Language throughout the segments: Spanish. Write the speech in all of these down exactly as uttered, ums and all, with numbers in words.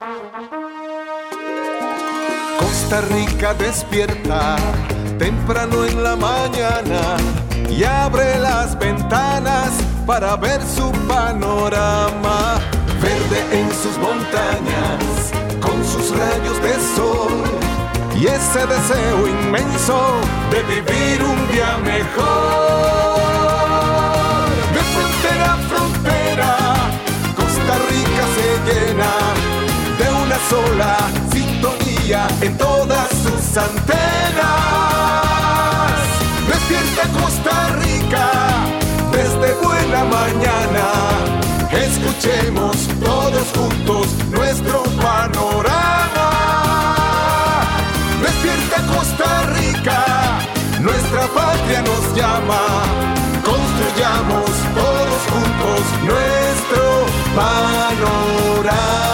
Costa Rica despierta temprano en la mañana y abre las ventanas para ver su panorama. Verde en sus montañas, con sus rayos de sol y ese deseo inmenso de vivir un día mejor. De frontera a frontera, Costa Rica se llena de una sola sintonía en todas sus antenas. Despierta Costa Rica desde buena mañana. Escuchemos todos juntos nuestro panorama. Despierta Costa Rica, nuestra patria nos llama. Construyamos todos juntos nuestro panorama.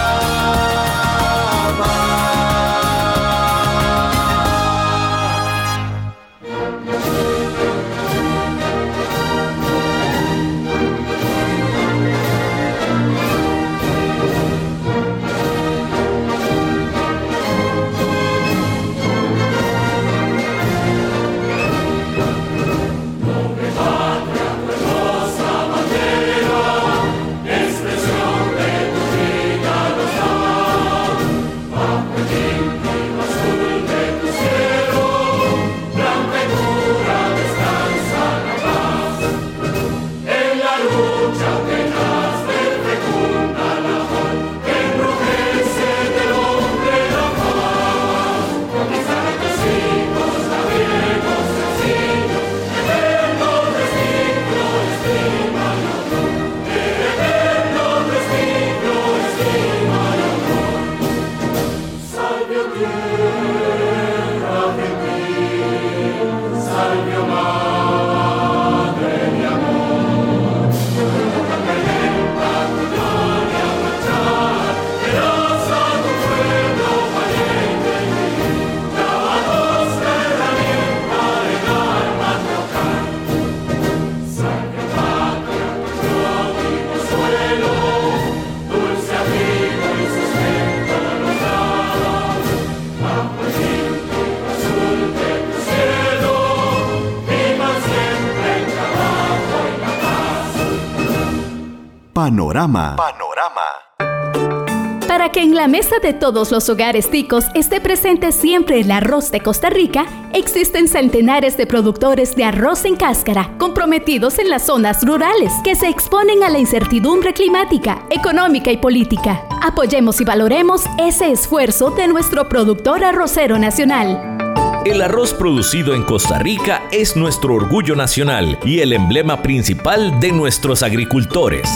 Panorama. Panorama. Para que en la mesa de todos los hogares ticos esté presente siempre el arroz de Costa Rica, existen centenares de productores de arroz en cáscara comprometidos en las zonas rurales que se exponen a la incertidumbre climática, económica y política. Apoyemos y valoremos ese esfuerzo de nuestro productor arrocero nacional. El arroz producido en Costa Rica es nuestro orgullo nacional y el emblema principal de nuestros agricultores.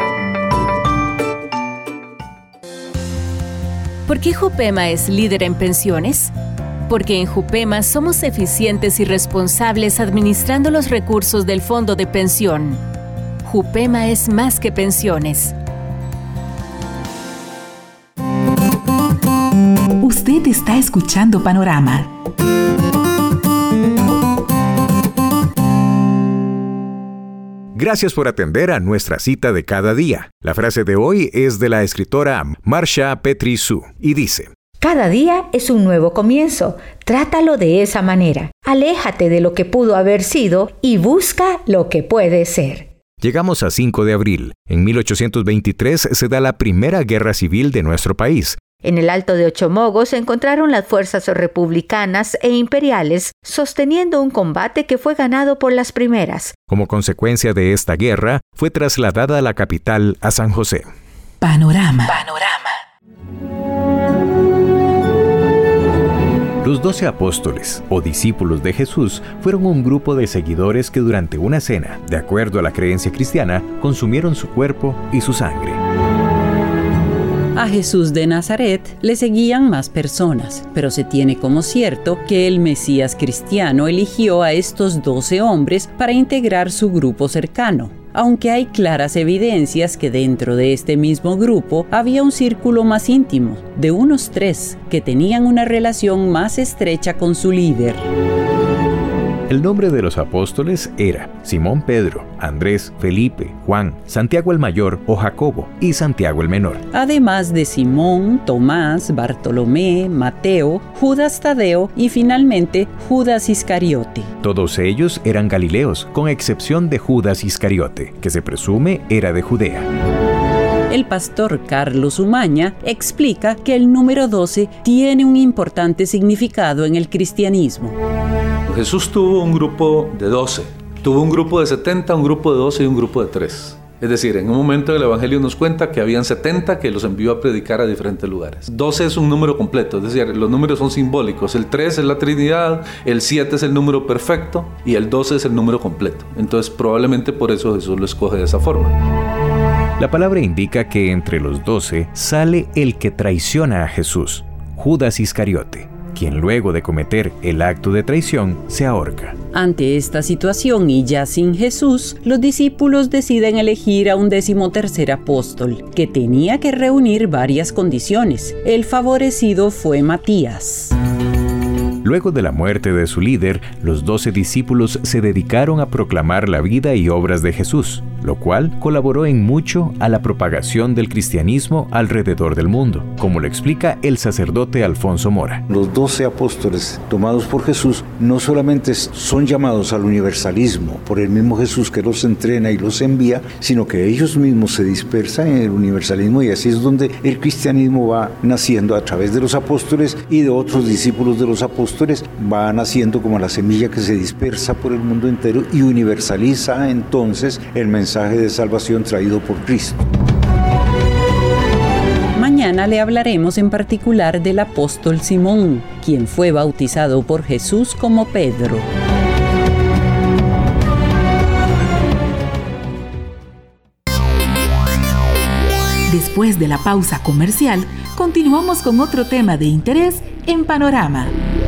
¿Por qué Jupema es líder en pensiones? Porque en Jupema somos eficientes y responsables administrando los recursos del fondo de pensión. Jupema es más que pensiones. Usted está escuchando Panorama. Gracias por atender a nuestra cita de cada día. La frase de hoy es de la escritora Marsha Petrisu y dice: Cada día es un nuevo comienzo. Trátalo de esa manera. Aléjate de lo que pudo haber sido y busca lo que puede ser. Llegamos a cinco de abril. En mil ochocientos veintitrés se da la primera guerra civil de nuestro país. En el Alto de Ochomogos se encontraron las fuerzas republicanas e imperiales sosteniendo un combate que fue ganado por las primeras. Como consecuencia de esta guerra, fue trasladada a la capital, a San José. Panorama. Panorama. Los doce apóstoles, o discípulos de Jesús, fueron un grupo de seguidores que durante una cena, de acuerdo a la creencia cristiana, consumieron su cuerpo y su sangre. A Jesús de Nazaret le seguían más personas, pero se tiene como cierto que el Mesías cristiano eligió a estos doce hombres para integrar su grupo cercano, aunque hay claras evidencias que dentro de este mismo grupo había un círculo más íntimo, de unos tres, que tenían una relación más estrecha con su líder. El nombre de los apóstoles era Simón Pedro, Andrés, Felipe, Juan, Santiago el Mayor o Jacobo y Santiago el Menor. Además de Simón, Tomás, Bartolomé, Mateo, Judas Tadeo y finalmente Judas Iscariote. Todos ellos eran galileos, con excepción de Judas Iscariote, que se presume era de Judea. El pastor Carlos Umaña explica que el número doce tiene un importante significado en el cristianismo. Jesús tuvo un grupo de doce, tuvo un grupo de setenta, un grupo de doce y un grupo de tres. Es decir, en un momento el Evangelio nos cuenta que habían setenta que los envió a predicar a diferentes lugares. doce es un número completo, es decir, los números son simbólicos. El tres es la Trinidad, el siete es el número perfecto y el doce es el número completo. Entonces probablemente por eso Jesús lo escoge de esa forma. La palabra indica que entre los doce sale el que traiciona a Jesús, Judas Iscariote, quien luego de cometer el acto de traición se ahorca. Ante esta situación y ya sin Jesús, los discípulos deciden elegir a un decimotercer apóstol, que tenía que reunir varias condiciones. El favorecido fue Matías. Luego de la muerte de su líder, los doce discípulos se dedicaron a proclamar la vida y obras de Jesús, lo cual colaboró en mucho a la propagación del cristianismo alrededor del mundo, como lo explica el sacerdote Alfonso Mora. Los doce apóstoles tomados por Jesús no solamente son llamados al universalismo por el mismo Jesús que los entrena y los envía, sino que ellos mismos se dispersan en el universalismo, y así es donde el cristianismo va naciendo a través de los apóstoles y de otros discípulos de los apóstoles. Va naciendo como la semilla que se dispersa por el mundo entero y universaliza entonces el mensaje de salvación traído por Cristo. Mañana le hablaremos en particular del apóstol Simón, quien fue bautizado por Jesús como Pedro. Después de la pausa comercial, continuamos con otro tema de interés en Panorama.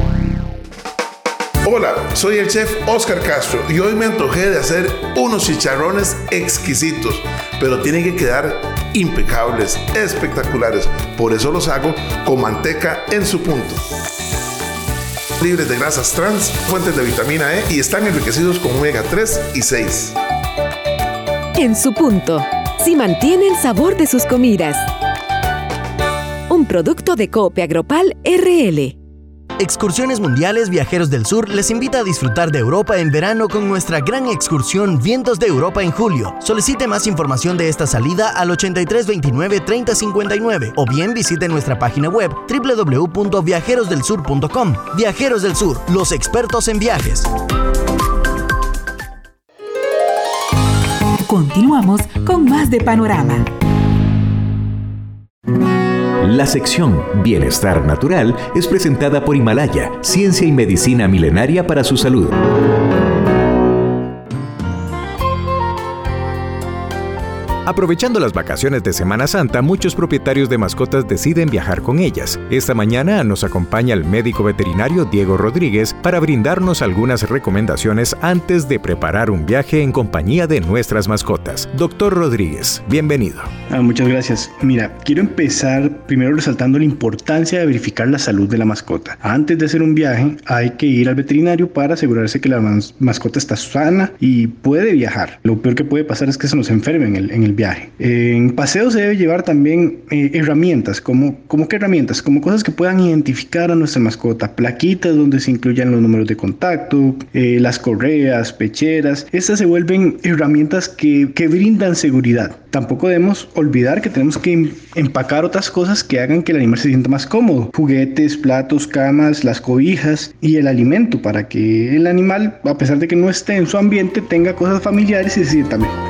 Hola, soy el chef Oscar Castro y hoy me antojé de hacer unos chicharrones exquisitos, pero tienen que quedar impecables, espectaculares. Por eso los hago con manteca en su punto. Libres de grasas trans, fuentes de vitamina E y están enriquecidos con omega tres y seis. En su punto, si mantiene el sabor de sus comidas. Un producto de Coop Agropal R L. Excursiones Mundiales Viajeros del Sur les invita a disfrutar de Europa en verano con nuestra gran excursión Vientos de Europa en julio. Solicite más información de esta salida al ochenta y tres veintinueve treinta cincuenta y nueve o bien visite nuestra página web doble u doble u doble u punto viajeros del sur punto com. Viajeros del Sur, los expertos en viajes. Continuamos con más de Panorama. La sección Bienestar Natural es presentada por Himalaya, ciencia y medicina milenaria para su salud. Aprovechando las vacaciones de Semana Santa, muchos propietarios de mascotas deciden viajar con ellas. Esta mañana nos acompaña el médico veterinario Diego Rodríguez para brindarnos algunas recomendaciones antes de preparar un viaje en compañía de nuestras mascotas. Doctor Rodríguez, bienvenido. Ah, muchas gracias. Mira, quiero empezar primero resaltando la importancia de verificar la salud de la mascota. Antes de hacer un viaje, hay que ir al veterinario para asegurarse que la mas- mascota está sana y puede viajar. Lo peor que puede pasar es que se nos enferme en el, en el viaje. En paseo se debe llevar también eh, herramientas, como, como qué herramientas, como cosas que puedan identificar a nuestra mascota, plaquitas donde se incluyan los números de contacto, eh, las correas, pecheras. Estas se vuelven herramientas que, que brindan seguridad. Tampoco debemos olvidar que tenemos que empacar otras cosas que hagan que el animal se sienta más cómodo. Juguetes, platos, camas, las cobijas y el alimento para que el animal, a pesar de que no esté en su ambiente, tenga cosas familiares y se sienta mejor.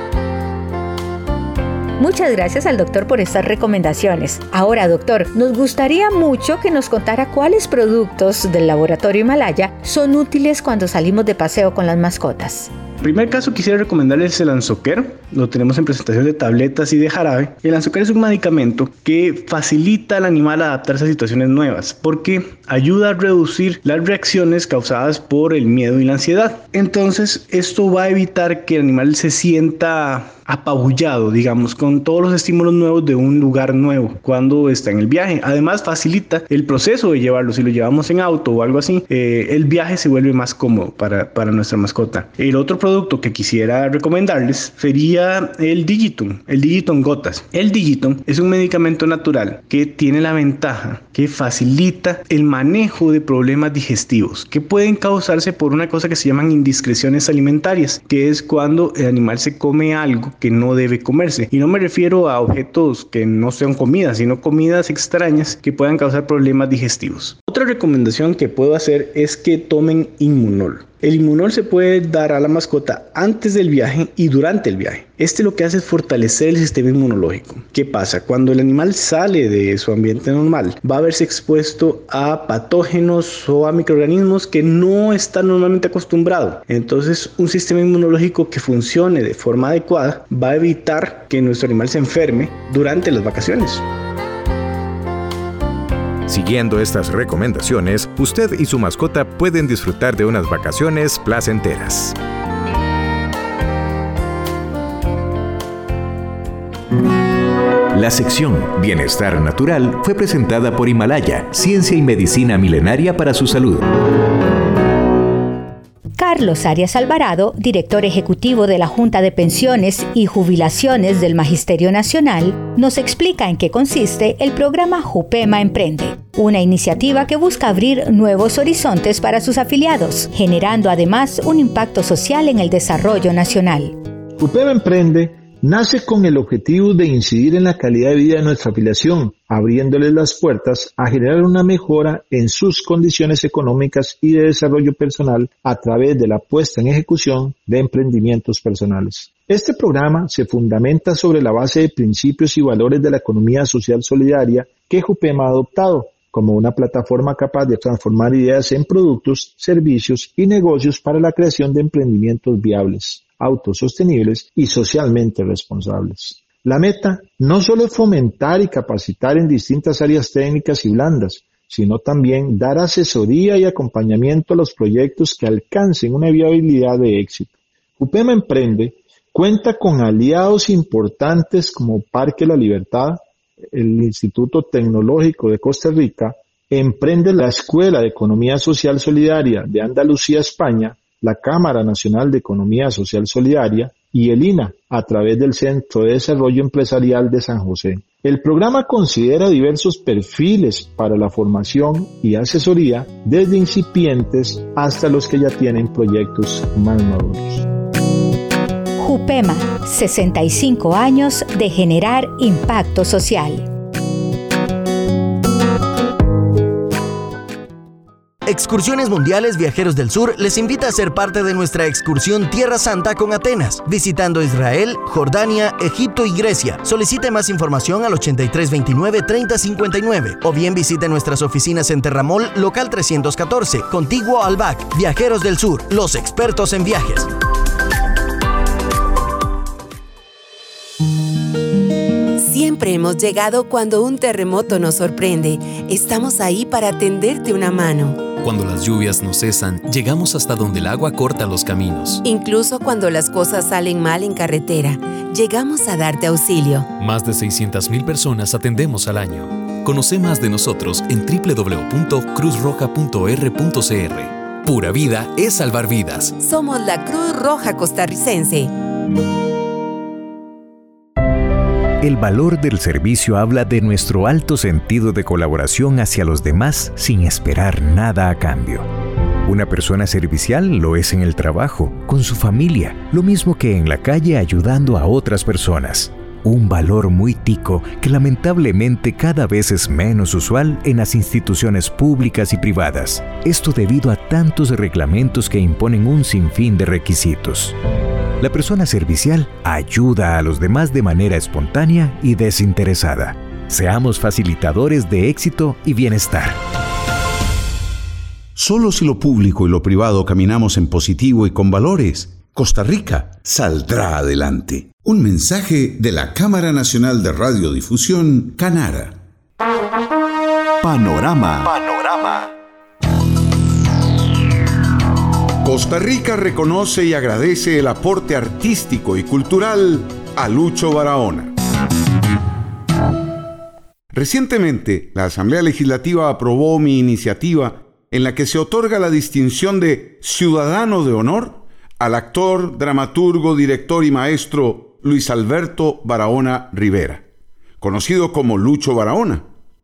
Muchas gracias al doctor por estas recomendaciones. Ahora, doctor, nos gustaría mucho que nos contara cuáles productos del laboratorio Himalaya son útiles cuando salimos de paseo con las mascotas. En primer caso quisiera recomendarles el anzoquero. lo tenemos en presentación de tabletas y de jarabe. El Anzucar es un medicamento que facilita al animal a adaptarse a situaciones nuevas porque ayuda a reducir las reacciones causadas por el miedo y la ansiedad. Entonces, esto va a evitar que el animal se sienta apabullado, digamos, con todos los estímulos nuevos de un lugar nuevo cuando está en el viaje. Además, facilita el proceso de llevarlo. Si lo llevamos en auto o algo así, eh, el viaje se vuelve más cómodo para, para nuestra mascota. El otro producto que quisiera recomendarles sería el Digiton, el Digiton Gotas. El Digiton es un medicamento natural que tiene la ventaja que facilita el manejo de problemas digestivos que pueden causarse por una cosa que se llaman indiscreciones alimentarias, que es cuando el animal se come algo que no debe comerse. Y no me refiero a objetos que no sean comidas, sino comidas extrañas que puedan causar problemas digestivos. Otra recomendación que puedo hacer es que tomen Inmunol. El Inmunol se puede dar a la mascota antes del viaje y durante el viaje. Este lo que hace es fortalecer el sistema inmunológico. ¿Qué pasa? Cuando el animal sale de su ambiente normal, va a verse expuesto a patógenos o a microorganismos que no está normalmente acostumbrado. Entonces, un sistema inmunológico que funcione de forma adecuada va a evitar que nuestro animal se enferme durante las vacaciones. Siguiendo estas recomendaciones, usted y su mascota pueden disfrutar de unas vacaciones placenteras. La sección Bienestar Natural fue presentada por Himalaya, ciencia y medicina milenaria para su salud. Carlos Arias Alvarado, director ejecutivo de la Junta de Pensiones y Jubilaciones del Magisterio Nacional, nos explica en qué consiste el programa Jupema Emprende, una iniciativa que busca abrir nuevos horizontes para sus afiliados, generando además un impacto social en el desarrollo nacional. Jupema Emprende nace con el objetivo de incidir en la calidad de vida de nuestra afiliación, abriéndoles las puertas a generar una mejora en sus condiciones económicas y de desarrollo personal a través de la puesta en ejecución de emprendimientos personales. Este programa se fundamenta sobre la base de principios y valores de la economía social solidaria que Jupema ha adoptado, como una plataforma capaz de transformar ideas en productos, servicios y negocios para la creación de emprendimientos viables, autosostenibles y socialmente responsables. La meta no solo es fomentar y capacitar en distintas áreas técnicas y blandas, sino también dar asesoría y acompañamiento a los proyectos que alcancen una viabilidad de éxito. Jupema Emprende cuenta con aliados importantes como Parque La Libertad, el Instituto Tecnológico de Costa Rica, Emprende la Escuela de Economía Social Solidaria de Andalucía, España, la Cámara Nacional de Economía Social Solidaria y el I N A a través del Centro de Desarrollo Empresarial de San José. El programa considera diversos perfiles para la formación y asesoría, desde incipientes hasta los que ya tienen proyectos más maduros. Jupema, sesenta y cinco años de generar impacto social. Excursiones Mundiales Viajeros del Sur les invita a ser parte de nuestra excursión Tierra Santa con Atenas, visitando Israel, Jordania, Egipto y Grecia. Solicite más información al ochenta y tres veintinueve treinta cincuenta y nueve o bien visite nuestras oficinas en Terramol, local trescientos catorce, contiguo al B A C. Viajeros del Sur, los expertos en viajes. Siempre hemos llegado cuando un terremoto nos sorprende. Estamos ahí para tenderte una mano. Cuando las lluvias no cesan, llegamos hasta donde el agua corta los caminos. Incluso cuando las cosas salen mal en carretera, llegamos a darte auxilio. Más de seiscientas mil personas atendemos al año. Conoce más de nosotros en doble u doble u doble u punto cruz roja punto r punto c r. Pura vida es salvar vidas. Somos la Cruz Roja Costarricense. El valor del servicio habla de nuestro alto sentido de colaboración hacia los demás sin esperar nada a cambio. Una persona servicial lo es en el trabajo, con su familia, lo mismo que en la calle ayudando a otras personas. Un valor muy tico que lamentablemente cada vez es menos usual en las instituciones públicas y privadas. Esto debido a tantos reglamentos que imponen un sinfín de requisitos. La persona servicial ayuda a los demás de manera espontánea y desinteresada. Seamos facilitadores de éxito y bienestar. Solo si lo público y lo privado caminamos en positivo y con valores, Costa Rica saldrá adelante. Un mensaje de la Cámara Nacional de Radiodifusión, Canara. Panorama. Panorama. Costa Rica reconoce y agradece el aporte artístico y cultural a Lucho Barahona. Recientemente, la Asamblea Legislativa aprobó mi iniciativa en la que se otorga la distinción de Ciudadano de Honor al actor, dramaturgo, director y maestro Luis Alberto Barahona Rivera, conocido como Lucho Barahona.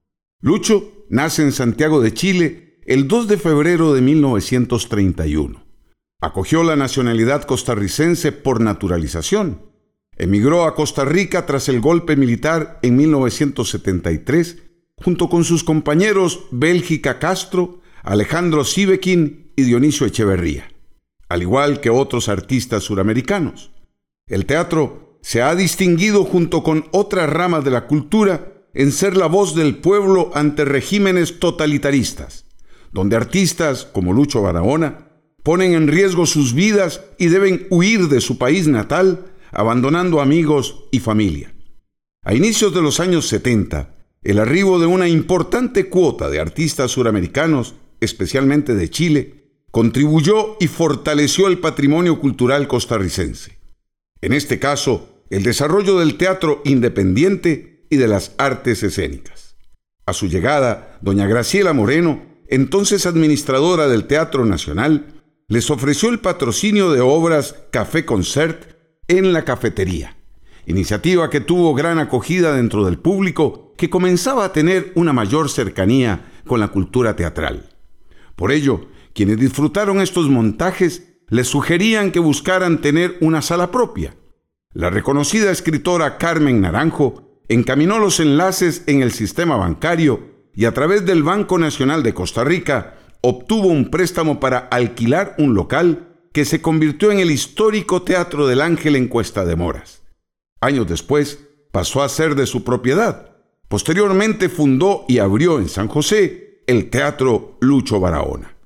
Lucho nace en Santiago de Chile el dos de febrero de mil novecientos treinta y uno. Acogió la nacionalidad costarricense por naturalización. Emigró a Costa Rica tras el golpe militar en mil novecientos setenta y tres, junto con sus compañeros Bélgica Castro, Alejandro Sivekin y Dionisio Echeverría, al igual que otros artistas suramericanos. El teatro se ha distinguido junto con otras ramas de la cultura en ser la voz del pueblo ante regímenes totalitaristas, donde artistas como Lucho Barahona ponen en riesgo sus vidas y deben huir de su país natal, abandonando amigos y familia. A inicios de los años setenta, el arribo de una importante cuota de artistas suramericanos, especialmente de Chile, contribuyó y fortaleció el patrimonio cultural costarricense. En este caso, el desarrollo del teatro independiente y de las artes escénicas. A su llegada, doña Graciela Moreno, entonces administradora del Teatro Nacional, les ofreció el patrocinio de obras Café Concert en la cafetería, iniciativa que tuvo gran acogida dentro del público que comenzaba a tener una mayor cercanía con la cultura teatral. Por ello, quienes disfrutaron estos montajes les sugerían que buscaran tener una sala propia. La reconocida escritora Carmen Naranjo encaminó los enlaces en el sistema bancario y a través del Banco Nacional de Costa Rica obtuvo un préstamo para alquilar un local que se convirtió en el histórico Teatro del Ángel en Cuesta de Moras. Años después pasó a ser de su propiedad. Posteriormente fundó y abrió en San José el Teatro Lucho Barahona.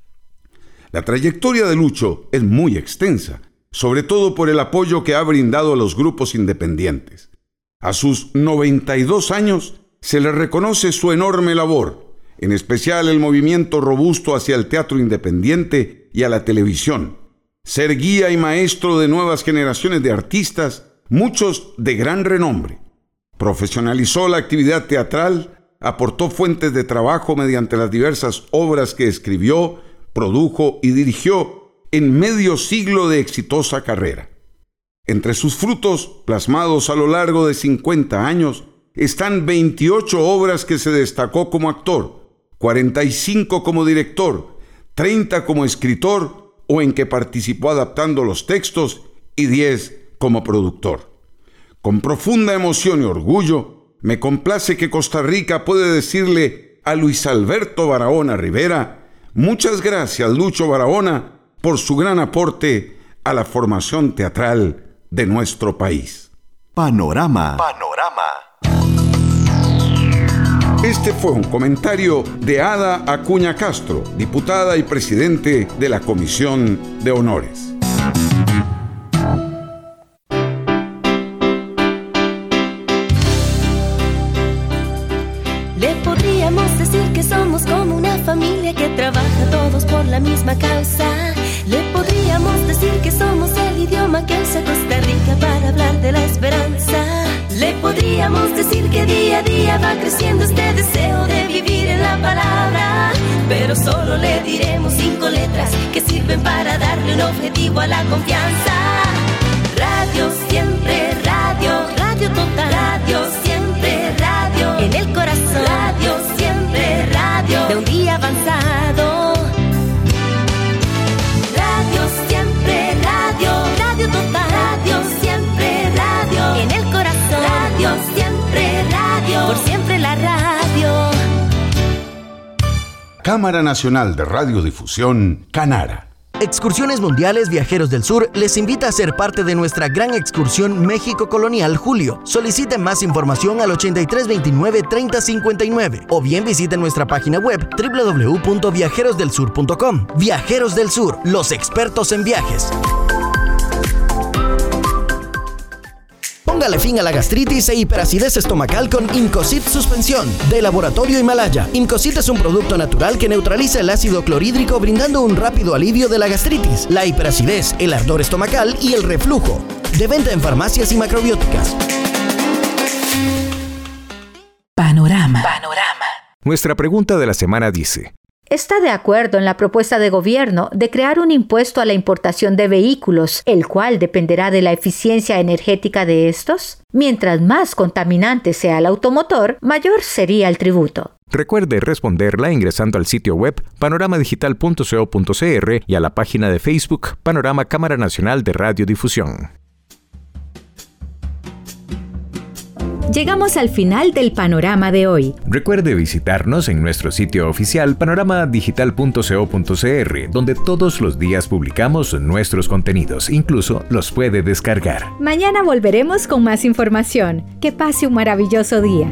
La trayectoria de Lucho es muy extensa, sobre todo por el apoyo que ha brindado a los grupos independientes. A sus noventa y dos años se le reconoce su enorme labor, en especial el movimiento robusto hacia el teatro independiente y a la televisión. Ser guía y maestro de nuevas generaciones de artistas, muchos de gran renombre. Profesionalizó la actividad teatral, aportó fuentes de trabajo mediante las diversas obras que escribió, produjo y dirigió en medio siglo de exitosa carrera. Entre sus frutos, plasmados a lo largo de cincuenta años, están veintiocho obras que se destacó como actor, cuarenta y cinco como director, treinta como escritor o en que participó adaptando los textos y diez como productor. Con profunda emoción y orgullo, me complace que Costa Rica puede decirle a Luis Alberto Barahona Rivera: muchas gracias, Lucho Barahona, por su gran aporte a la formación teatral de nuestro país. Panorama. Panorama. Este fue un comentario de Ada Acuña Castro, diputada y presidente de la Comisión de Honores. Le podríamos decir que somos como una familia que trabaja todos por la misma causa. Le podríamos decir que somos el idioma que usa Costa Rica para hablar de la esperanza. Le podríamos decir que día a día va creciendo este deseo de vivir en la palabra. Pero solo le diremos cinco letras que sirven para darle un objetivo a la confianza. Radio siempre, radio, radio total. Radio siempre, radio, en el corazón. Radio siempre, radio, de un día avanzado. Radio siempre, radio, radio total. Radio siempre, radio, en el corazón. Radio siempre, radio, por siempre la radio. Cámara Nacional de Radiodifusión, Canara. Excursiones Mundiales Viajeros del Sur les invita a ser parte de nuestra gran excursión México Colonial Julio. Soliciten más información al ochenta y tres veintinueve treinta cincuenta y nueve o bien visiten nuestra página web doble u doble u doble u punto viajeros del sur punto com. Viajeros del Sur, los expertos en viajes. Póngale fin a la gastritis e hiperacidez estomacal con Incocid Suspensión, de Laboratorio Himalaya. Incocid es un producto natural que neutraliza el ácido clorhídrico, brindando un rápido alivio de la gastritis, la hiperacidez, el ardor estomacal y el reflujo. De venta en farmacias y macrobióticas. Panorama. Panorama. Nuestra pregunta de la semana dice: ¿está de acuerdo en la propuesta de gobierno de crear un impuesto a la importación de vehículos, el cual dependerá de la eficiencia energética de estos? Mientras más contaminante sea el automotor, mayor sería el tributo. Recuerde responderla ingresando al sitio web panorama digital punto co punto cr y a la página de Facebook Panorama Cámara Nacional de Radiodifusión. Llegamos al final del panorama de hoy. Recuerde visitarnos en nuestro sitio oficial panorama digital punto co punto cr, donde todos los días publicamos nuestros contenidos, incluso los puede descargar. Mañana volveremos con más información. Que pase un maravilloso día.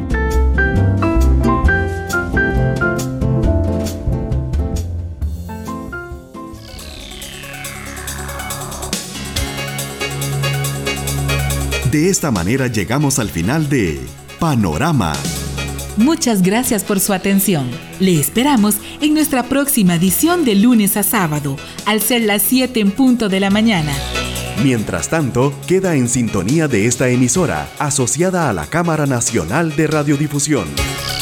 De esta manera llegamos al final de Panorama. Muchas gracias por su atención. Le esperamos en nuestra próxima edición de lunes a sábado, al ser las siete en punto de la mañana. Mientras tanto, queda en sintonía de esta emisora, asociada a la Cámara Nacional de Radiodifusión.